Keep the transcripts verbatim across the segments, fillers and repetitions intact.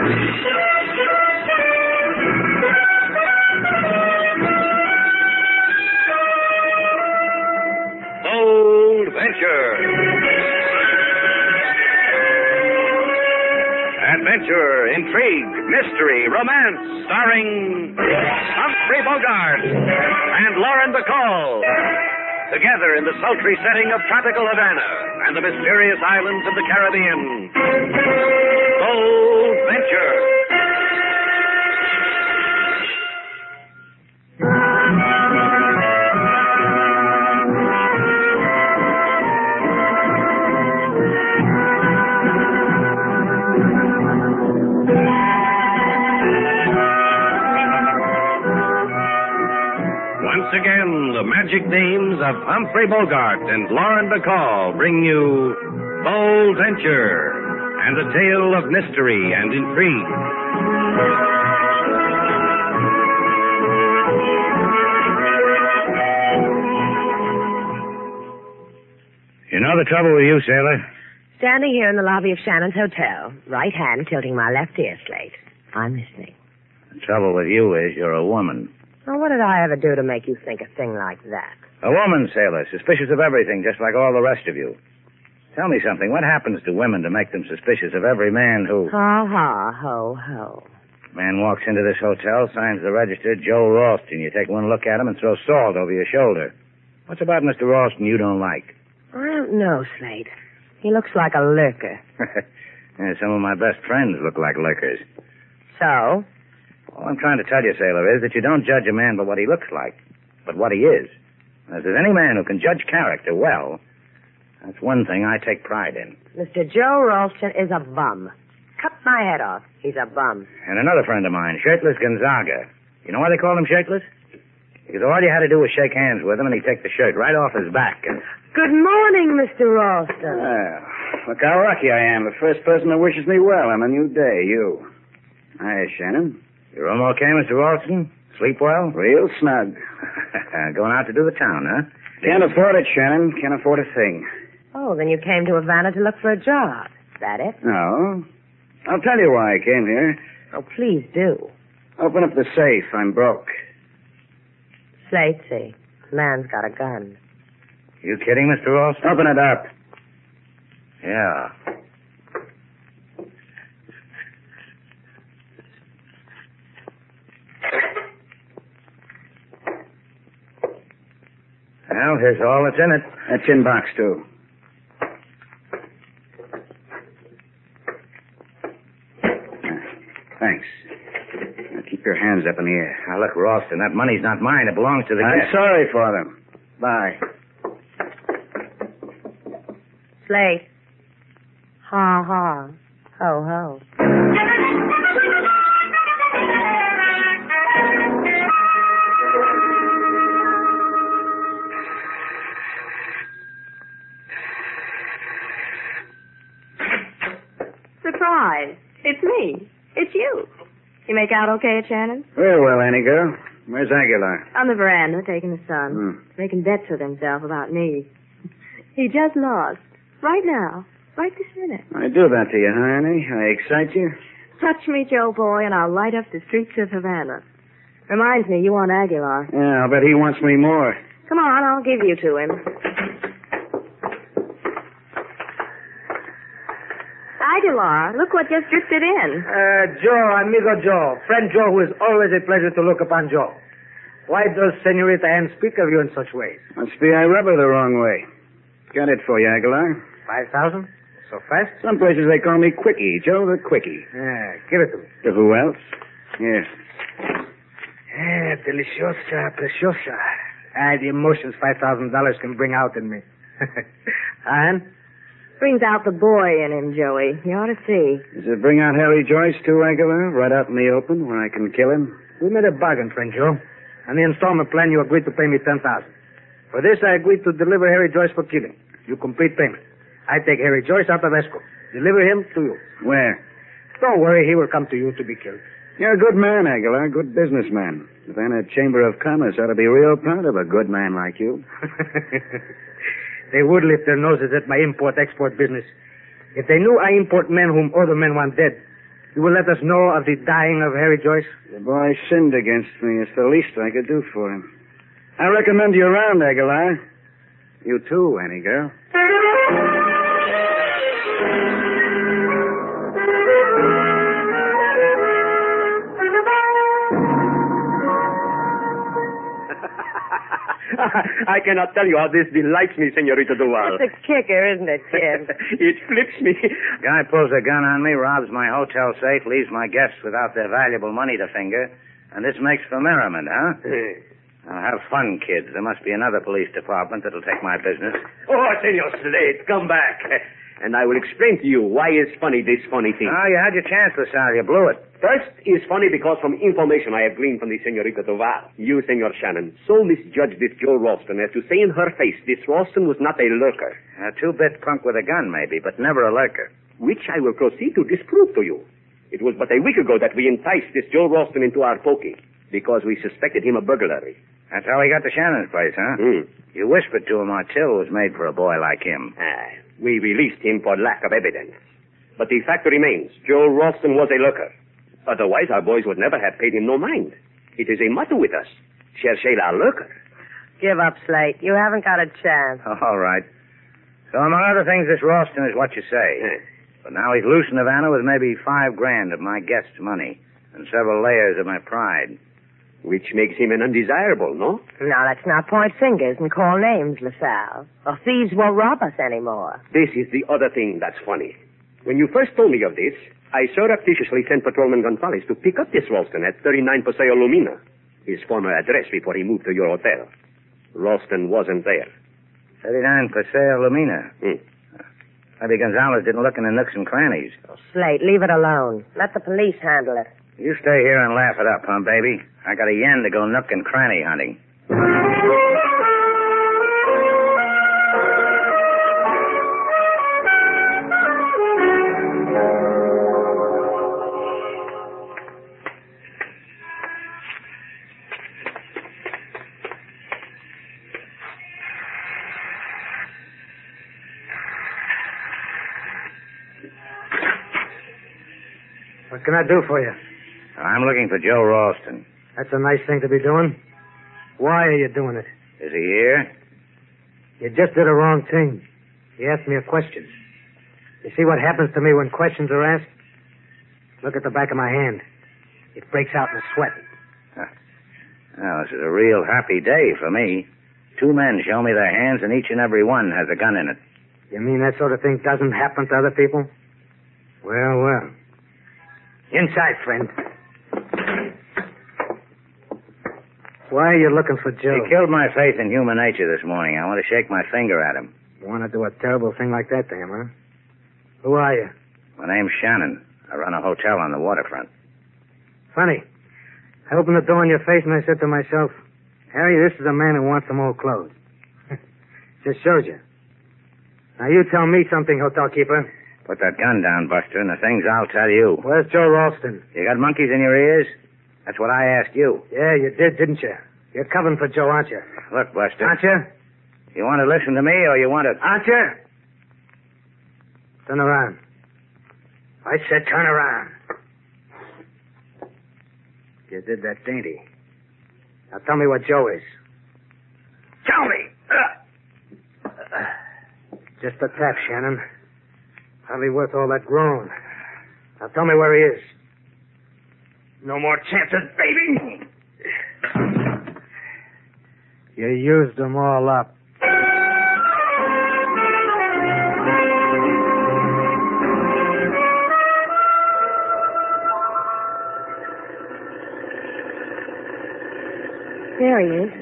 Bold Venture. Adventure, intrigue, mystery, romance, starring Humphrey Bogart and Lauren Bacall. Together in the sultry setting of tropical Havana and the mysterious islands of the Caribbean. Bold Venture. Once again, the magic names of Humphrey Bogart and Lauren Bacall bring you Bold Venture and a tale of mystery and intrigue. You know the trouble with you, sailor? Standing here in the lobby of Shannon's Hotel, right hand tilting my left ear, Slate. I'm listening. The trouble with you is you're a woman. Well, what did I ever do to make you think a thing like that? A woman, sailor, suspicious of everything, just like all the rest of you. Tell me something. What happens to women to make them suspicious of every man who... Ha, ha, ho, ho. Man walks into this hotel, signs the register, Joe Ralston. You take one look at him and throw salt over your shoulder. What's about Mister Ralston you don't like? I don't know, Slate. He looks like a lurker. Yeah, some of my best friends look like lurkers. So? All I'm trying to tell you, sailor, is that you don't judge a man by what he looks like, but what he is. And if there's any man who can judge character well, that's one thing I take pride in. Mister Joe Ralston is a bum. Cut my head off. He's a bum. And another friend of mine, Shirtless Gonzaga. You know why they call him Shirtless? Because all you had to do was shake hands with him, and he'd take the shirt right off his back. And... Good morning, Mister Ralston. Well, look how lucky I am. The first person that wishes me well on a new day, you. Hi, Shannon. You room okay, Mister Ralston? Sleep well? Real snug. Going out to do the town, huh? Can't afford it, Shannon. Can't afford a thing. Oh, then you came to Havana to look for a job. Is that it? No. I'll tell you why I came here. Oh, please do. Open up the safe. I'm broke. Slatesy. Man's got a gun. You kidding, Mister Ralston? Open it up. Yeah. Well, here's all that's in it. That's in box, too. Thanks. Now keep your hands up in the air. Now, look, Ralston, that money's not mine. It belongs to the I'm guest. sorry for them. Bye. Slate. Ha, ha. Ho, ho. Surprise. It's me. It's you. You make out okay at Shannon's? Very well, Annie girl. Where's Aguilar? On the veranda, taking the sun. Hmm. Making bets with himself about me. He just lost. Right now. Right this minute. I do that to you, huh, Annie? I excite you? Touch me, Joe boy, and I'll light up the streets of Havana. Reminds me, you want Aguilar. Yeah, I'll bet he wants me more. Come on, I'll give you to him. Aguilar, look what just drifted in. Uh, Joe, amigo Joe. Friend Joe, who is always a pleasure to look upon Joe. Why does Senorita Ann speak of you in such ways? Must be I rub her the wrong way. Got it for you, Aguilar. Five thousand? So fast? Some places they call me Quickie, Joe the Quickie. Yeah, give it to me. To who else? Here. Yeah, deliciosa, preciosa. Ah, the emotions five thousand dollars can bring out in me. Ann? Brings out the boy in him, Joey. You ought to see. Does it bring out Harry Joyce, too, Aguilar? Right out in the open, where I can kill him? We made a bargain, friend Joe. On the installment plan, you agreed to pay me ten thousand dollars. For this, I agreed to deliver Harry Joyce for killing. You complete payment. I take Harry Joyce out of escort. Deliver him to you. Where? Don't worry, he will come to you to be killed. You're a good man, Aguilar. Good businessman. The Havana Chamber of Commerce ought to be real proud of a good man like you. They would lift their noses at my import-export business. If they knew I import men whom other men want dead, You will let us know of the dying of Harry Joyce? The boy sinned against me. It's the least I could do for him. I recommend you around, Aguilar. You too, Annie girl. I cannot tell you how this delights me, Senorita Duval. It's a kicker, isn't it, Kid? It flips me. Guy pulls a gun on me, robs my hotel safe, leaves my guests without their valuable money to finger, and this makes for merriment, huh? Now, have fun, kids. There must be another police department that'll take my business. Oh, Senor Slade, come back. And I will explain to you why is funny this funny thing. Oh, you had your chance, LaSalle. You blew it. First, it's funny because from information I have gleaned from the Senorita Duval, you, Senor Shannon, so misjudged this Joe Ralston as to say in her face this Ralston was not a lurker. A two-bit punk with a gun, maybe, but never a lurker. Which I will proceed to disprove to you. It was but a week ago that we enticed this Joe Ralston into our pokey because we suspected him of burglary. That's how he got to Shannon's place, huh? Hmm. You whispered to him our till was made for a boy like him. Ah, we released him for lack of evidence. But the fact remains, Joe Ralston was a lurker. Otherwise, our boys would never have paid him no mind. It is a motto with us. Cherchez la lurker. Give up, Slate. You haven't got a chance. All right. So, among other things, this Ralston is what you say. Eh. But now he's loose in Havana with maybe five grand of my guests' money and several layers of my pride. Which makes him an undesirable, no? Now, let's not point fingers and call names, LaSalle. Or thieves won't rob us anymore. This is the other thing that's funny. When you first told me of this, I surreptitiously sent Patrolman Gonzalez to pick up this Ralston at thirty-nine Paseo Lumina, his former address before he moved to your hotel. Ralston wasn't there. thirty-nine Paseo Lumina. Hmm. Maybe Gonzalez didn't look in the nooks and crannies. Oh, Slate, leave it alone. Let the police handle it. You stay here and laugh it up, huh, baby? I got a yen to go nook and cranny hunting. What can I do for you? I'm looking for Joe Ralston. That's a nice thing to be doing. Why are you doing it? Is he here? You just did a wrong thing. You asked me a question. You see what happens to me when questions are asked? Look at the back of my hand. It breaks out in a sweat. Huh. Well, this is a real happy day for me. Two men show me their hands, and each and every one has a gun in it. You mean that sort of thing doesn't happen to other people? Well, well. Inside, friend. Why are you looking for Joe? He killed my faith in human nature this morning. I want to shake my finger at him. You want to do a terrible thing like that to him, huh? Who are you? My name's Shannon. I run a hotel on the waterfront. Funny. I opened the door in your face and I said to myself, Harry, this is a man who wants some old clothes. Just shows you. Now you tell me something, hotel keeper. Put that gun down, Buster, and the things I'll tell you. Where's Joe Ralston? You got monkeys in your ears? That's what I asked you. Yeah, you did, didn't you? You're covering for Joe, aren't you? Look, Buster. Aren't you? You want to listen to me or you want to... Aren't you? Turn around. I said turn around. You did that dainty. Now tell me what Joe is. Tell me! Uh. Just a tap, Shannon. Hardly worth all that groan. Now tell me where he is. No more chances, baby! You used them all up. There he is.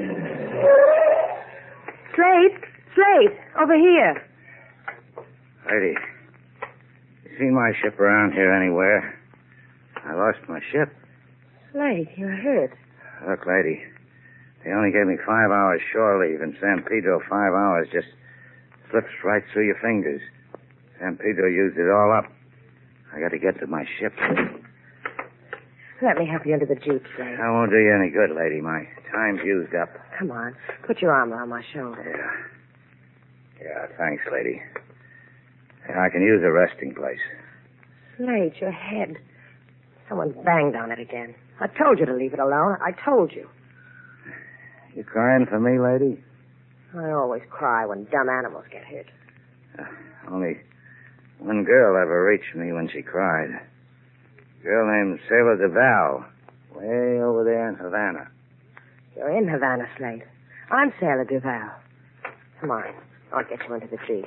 Slate! Slate! Over here. Lady, you seen my ship around here anywhere? I lost my ship. Slate, you're hurt. Look, lady, they only gave me five hours shore leave in San Pedro. Five hours just slips right through your fingers. San Pedro used it all up. I got to get to my ship. Let me help you into the jeep, Slate. That won't do you any good, lady. My time's used up. Come on. Put your arm around my shoulder. Yeah. Yeah, thanks, lady. Yeah, I can use a resting place. Slate, your head. Someone banged on it again. I told you to leave it alone. I told you. You crying for me, lady? I always cry when dumb animals get hit. Uh, only one girl ever reached me when she cried. A girl named Sailor DeVal, way over there in Havana. You're in Havana, Slate. I'm Sailor Duval. Come on. I'll get you into the Jeep.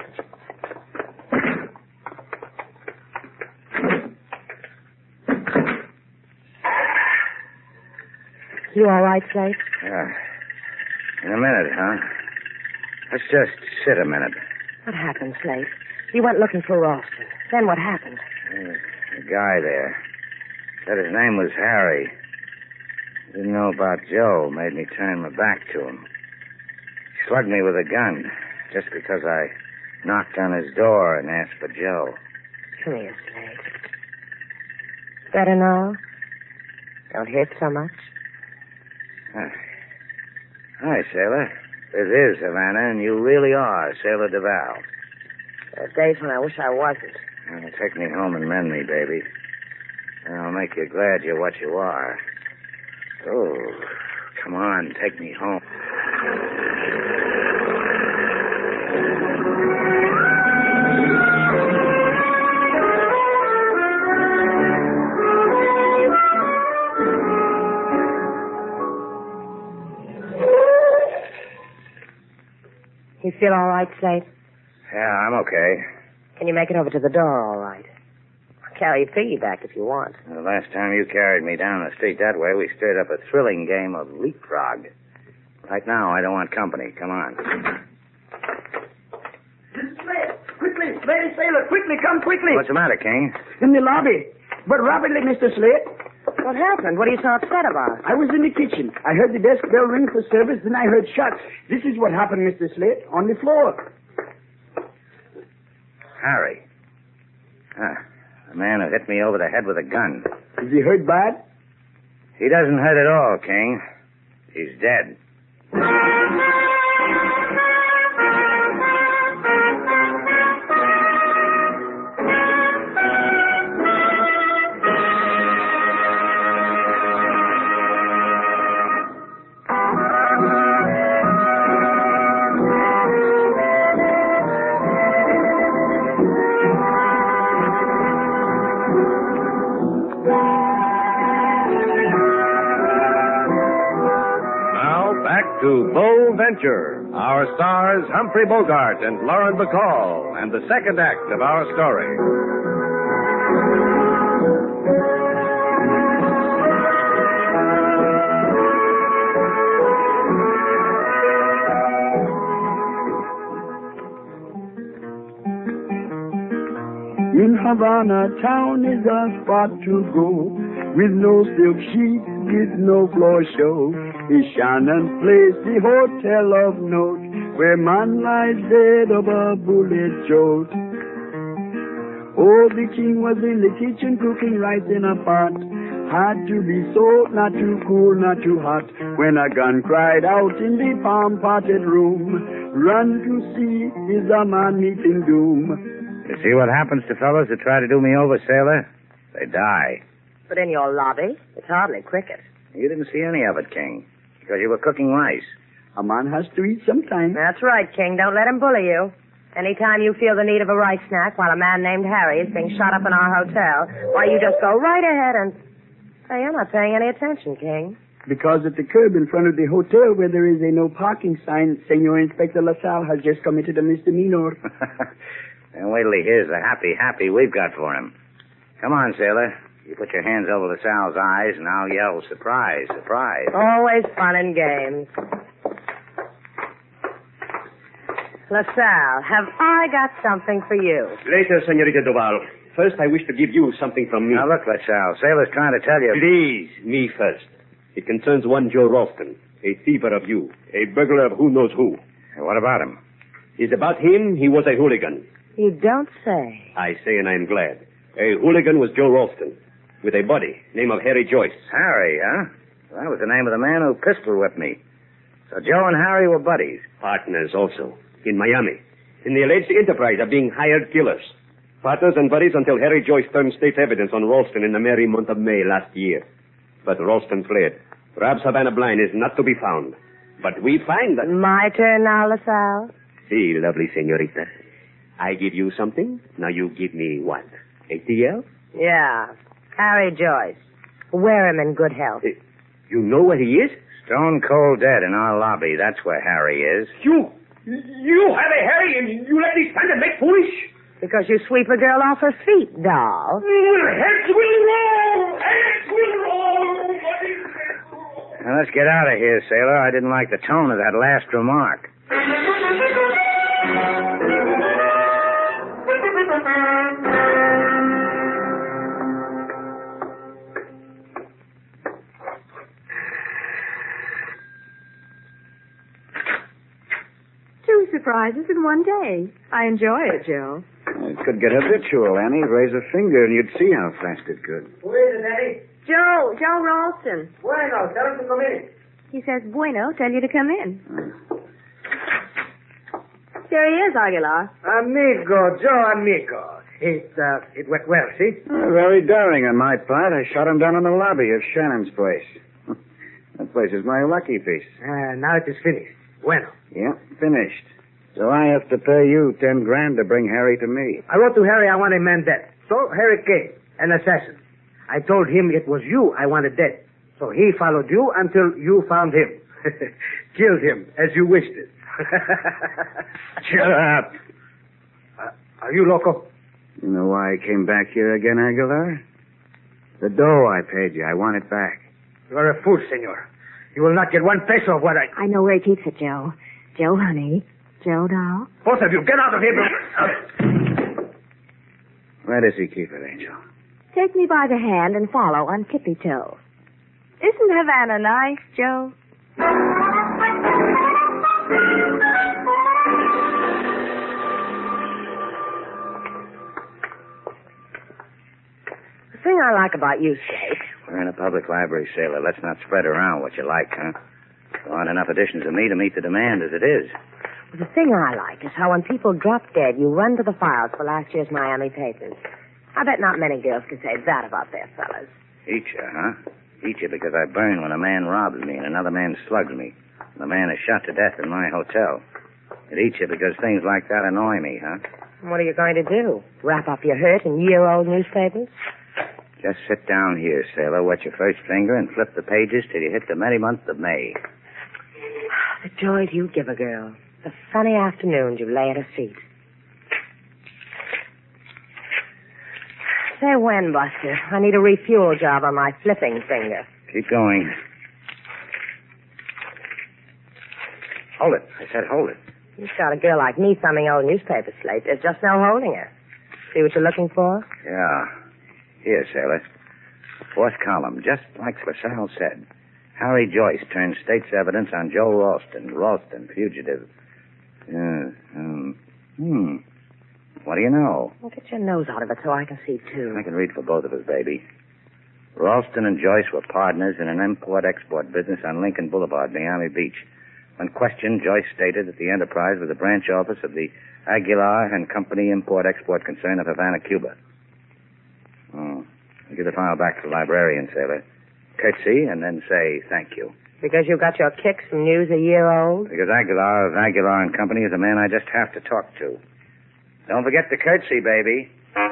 You all right, Slate? Yeah. In a minute, huh? Let's just sit a minute. What happened, Slate? You went looking for Ralston. Then what happened? Uh, the guy there said his name was Harry. Didn't know about Joe. Made me turn my back to him. He slugged me with a gun just because I knocked on his door and asked for Joe. Come here, Slate. Better now? Don't hurt so much? Huh. Hi, Sailor. This is Havana, and you really are Sailor DeVal. There are days when I wish I wasn't. Well, take me home and mend me, baby. And I'll make you glad you're what you are. Oh, come on, take me home. You feel all right, Slate? Yeah, I'm okay. Can you make it over to the door all right? I'll carry your piggyback if you want. The last time you carried me down the street that way, we stirred up a thrilling game of leapfrog. Right now, I don't want company. Come on. Slate, quickly, Lady Sailor, quickly, come quickly. What's the matter, King? In the lobby. But rapidly, Mister Slate. What happened? What are you so upset about? I was in the kitchen. I heard the desk bell ring for service, then I heard shots. This is what happened, Mister Slate, on the floor. Harry. Ah, the man who hit me over the head with a gun. Is he hurt bad? He doesn't hurt at all, King. He's dead. To Bold Venture, our stars Humphrey Bogart and Lauren Bacall, and the second act of our story. In Havana town is a spot to go, with no silk sheets, with no floor show. Is Shannon Place, the hotel of note, where man lies dead of a bullet jolt. Oh, the king was in the kitchen cooking rice in a pot. Had to be so, not too cool, not too hot. When a gun cried out in the palm-potted room, run to see, is a man meeting doom. You see what happens to fellows that try to do me over, Sailor? They die. But in your lobby, it's hardly cricket. You didn't see any of it, King, because you were cooking rice. A man has to eat sometime. That's right, King. Don't let him bully you. Anytime you feel the need of a rice snack while a man named Harry is being shot up in our hotel, why, you just go right ahead and... Hey, you're not paying any attention, King. Because at the curb in front of the hotel where there is a no parking sign, Senor Inspector LaSalle has just committed a misdemeanor. And wait till he hears the happy, happy we've got for him. Come on, Sailor. You put your hands over LaSalle's eyes, and I'll yell, surprise, surprise. Always fun and games. LaSalle, have I got something for you? Later, Senorita Duval. First, I wish to give you something from me. Now, look, LaSalle, Sailor's trying to tell you... Please, me first. It concerns one Joe Ralston, a thiever of you, a burglar of who knows who. Hey, what about him? It's about him, he was a hooligan. You don't say. I say, and I am glad. A hooligan was Joe Ralston, with a buddy, name of Harry Joyce. Harry, huh? Well, that was the name of the man who pistol whipped me. So Joe and Harry were buddies. Partners also, in Miami, in the alleged enterprise of being hired killers. Partners and buddies until Harry Joyce turned state's evidence on Ralston in the merry month of May last year. But Ralston fled. Rob Savannah Blind is not to be found. But we find that... My turn now, LaSalle. See, lovely senorita. I give you something, now you give me what? A T L? Yeah. Harry Joyce. Wear him in good health. Uh, you know where he is? Stone cold dead in our lobby. That's where Harry is. You... You have a Harry and you let me stand and make foolish? Because you sweep a girl off her feet, doll. Heads will roll! Heads will roll! Now, let's get out of here, sailor. I didn't like the tone of that last remark. Two surprises in one day. I enjoy it, Joe. It could get habitual, Annie. Raise a finger and you'd see how fast it could. Who is it, Eddie? Joe, Joe Ralston. Bueno, tell him to come in. He says, bueno, tell you to come in. There he is, Aguilar. Amigo, Joe, amigo. It, uh, it went well, see? Uh, very daring on my part. I shot him down in the lobby of Shannon's place. That place is my lucky piece. Uh, now it is finished. Bueno. Yeah, finished. So I have to pay you ten grand to bring Harry to me. I wrote to Harry I want a man dead. So Harry came, an assassin. I told him it was you I wanted dead. So he followed you until you found him. Killed him, as you wished it. Shut up. Uh, are you loco? You know why I came back here again, Aguilar? The dough I paid you, I want it back. You are a fool, senor. You will not get one peso of what I... I know where he keeps it, Joe. Joe, honey. Joe, doll. Both of you, get out of here. Where does he keep it, Angel? Take me by the hand and follow on tippy toe. Isn't Havana nice, Joe? The thing I like about you, Skate... We're in a public library, sailor. Let's not spread around what you like, huh? There aren't enough editions of me to meet the demand as it is. Well, the thing I like is how when people drop dead, you run to the files for last year's Miami papers. I bet not many girls can say that about their fellas. Eat you, huh? Eat you because I burn when a man robs me and another man slugs me. And a man is shot to death in my hotel. It eats you because things like that annoy me, huh? What are you going to do? Wrap up your hurt in year-old newspapers? Just sit down here, sailor, wet your first finger, and flip the pages till you hit the merry month of May. The joys you give a girl. The sunny afternoons you lay at her feet. Say when, Buster. I need a refuel job on my flipping finger. Keep going. Hold it. I said hold it. You've got a girl like me thumbing old newspaper slates. There's just no holding her. See what you're looking for? Yeah. Here, sailor. Fourth column, just like LaSalle said. Harry Joyce turned state's evidence on Joe Ralston. Ralston, fugitive. Uh, um, hmm. What do you know? Well, get your nose out of it so I can see, too. I can read for both of us, baby. Ralston and Joyce were partners in an import-export business on Lincoln Boulevard, Miami Beach. When questioned, Joyce stated that the enterprise was a branch office of the Aguilar and Company Import-Export Concern of Havana, Cuba. Oh. I'll give the file back to the librarian, sailor. Curtsy, and then say thank you. Because you got your kicks from news a year old? Because Aguilar of Aguilar and Company is a man I just have to talk to. Don't forget the curtsy, baby.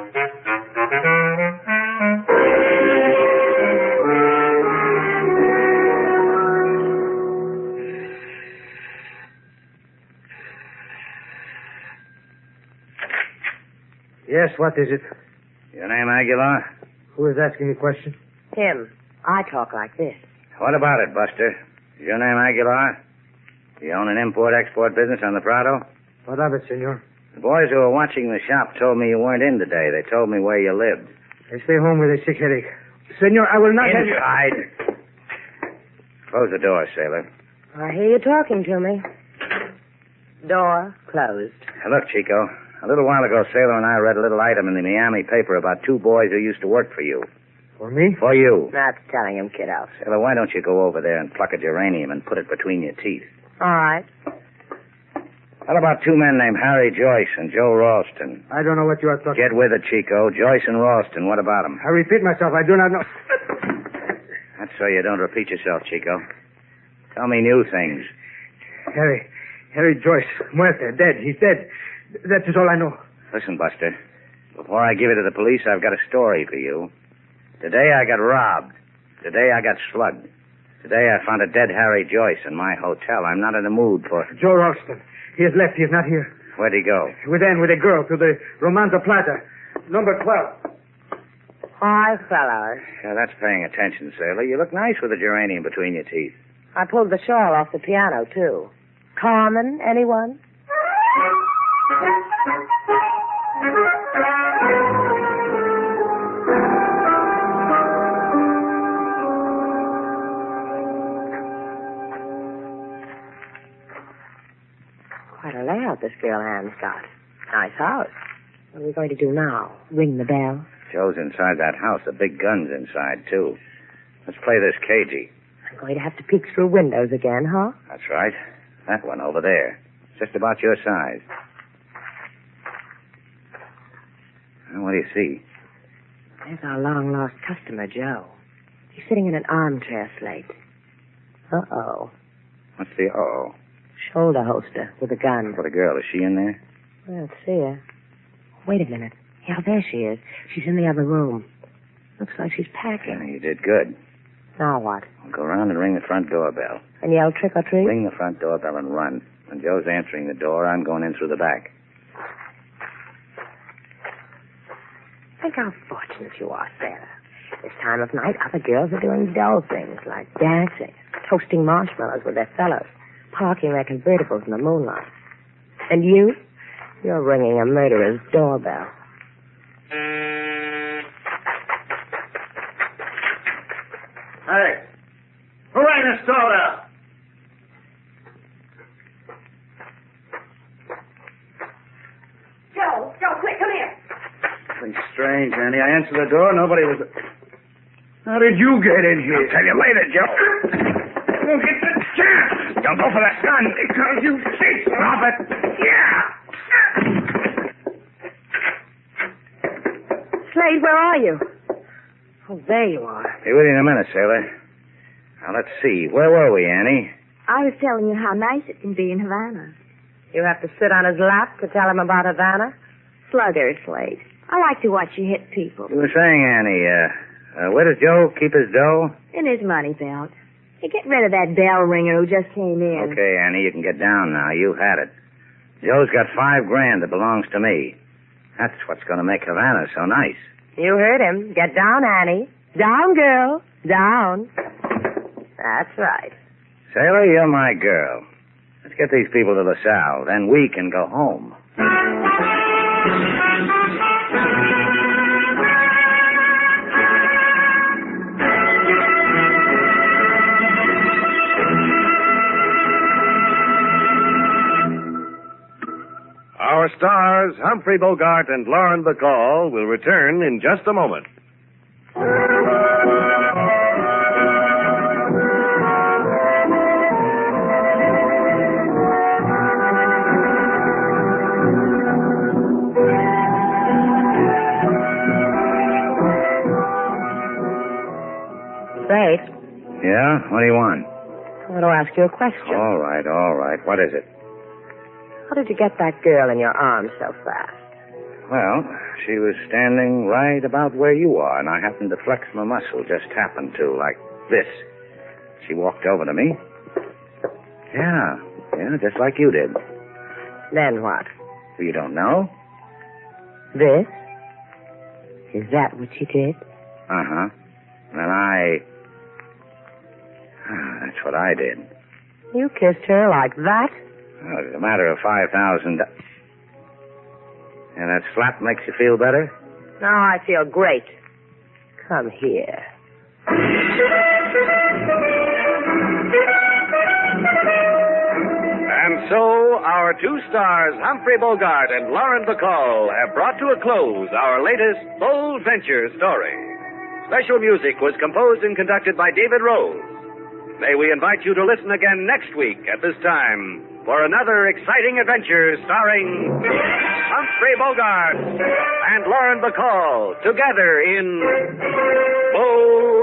Yes, what is it? Your name Aguilar? Who is asking the question? Him. I talk like this. What about it, Buster? Is your name Aguilar? You own an import-export business on the Prado? What of it, senor? The boys who were watching the shop told me you weren't in today. They told me where you lived. I stay home with a sick headache. Senor, I will not have you... Inside. Close the door, sailor. I hear you talking to me. Door closed. Now, look, Chico. A little while ago, Sailor and I read a little item in the Miami paper about two boys who used to work for you. For me? For you. That's telling him, kiddo. Sailor, why don't you go over there and pluck a geranium and put it between your teeth? All right. What about two men named Harry Joyce and Joe Ralston? I don't know what you are talking Get with it, Chico. Joyce and Ralston. What about them? I repeat myself. I do not know. That's so you don't repeat yourself, Chico. Tell me new things. Harry. Harry Joyce. Muerte. Dead. He's dead. That is all I know. Listen, Buster. Before I give it to the police, I've got a story for you. Today I got robbed. Today I got slugged. Today I found a dead Harry Joyce in my hotel. I'm not in the mood for... Joe Ralston. He has left. He is not here. Where'd he go? With Ann, with a girl, to the Romanza Plaza. Number twelve. Hi, fellows. Yeah, that's paying attention, sailor. You look nice with a geranium between your teeth. I pulled the shawl off the piano, too. Carmen, anyone? Quite a layout this girl Ann's got. Nice house. What are we going to do now? Ring the bell? Joe's inside that house. The big gun's inside, too. Let's play this cagey. I'm going to have to peek through windows again, huh? That's right. That one over there. Just about your size. Well, what do you see? There's our long-lost customer, Joe. He's sitting in an armchair, Slate. Uh-oh. What's the uh-oh? Shoulder holster with a gun. What a girl. Is she in there? I don't see her. Wait a minute. Yeah, there she is. She's in the other room. Looks like she's packing. Yeah, you did good. Now what? I'll go around and ring the front doorbell. And yell trick or treat? Ring the front doorbell and run. When Joe's answering the door, I'm going in through the back. Think how fortunate you are, Sarah. This time of night, other girls are doing dull things like dancing, toasting marshmallows with their fellows, parking their convertibles in the moonlight. And you? You're ringing a murderer's doorbell. Hey, who rang this doorbell? Joe, Joe, quick, come here. Something strange, Andy. I answered the door. Nobody was... How did you get in here? I'll tell you later, Joe. Don't get the chance. Don't go for that gun. Because you say so. Stop it. Yeah. Slade, where are you? Oh, there you are. Be with you in a minute, sailor. Now, let's see. Where were we, Annie? I was telling you how nice it can be in Havana. You have to sit on his lap to tell him about Havana? Slugger, Slade. I like to watch you hit people. You were saying, Annie, uh, uh, where does Joe keep his dough? In his money belt. Hey, get rid of that bell ringer who just came in. Okay, Annie, you can get down now. You had it. Joe's got five grand that belongs to me. That's what's going to make Havana so nice. You heard him. Get down, Annie. Down, girl. Down. That's right. Sailor, you're my girl. Let's get these people to LaSalle. Then we can go home. Our stars, Humphrey Bogart and Lauren Bacall, will return in just a moment. Slade, Yeah? What do you want? I want to ask you a question. All right, all right. What is it? How did you get that girl in your arms so fast? Well, she was standing right about where you are, and I happened to flex my muscle. Just happened to, like this. She walked over to me. Yeah, yeah, just like you did. Then what? Well, you don't know? This? Is that what she did? Uh-huh. And I... Ah, that's what I did. You kissed her like that? Well, it's a matter of five thousand... And that slap makes you feel better? Now I feel great. Come here. And so, our two stars, Humphrey Bogart and Lauren Bacall, have brought to a close our latest Bold Venture story. Special music was composed and conducted by David Rose. May we invite you to listen again next week at this time for another exciting adventure starring Humphrey Bogart and Lauren Bacall together in Bo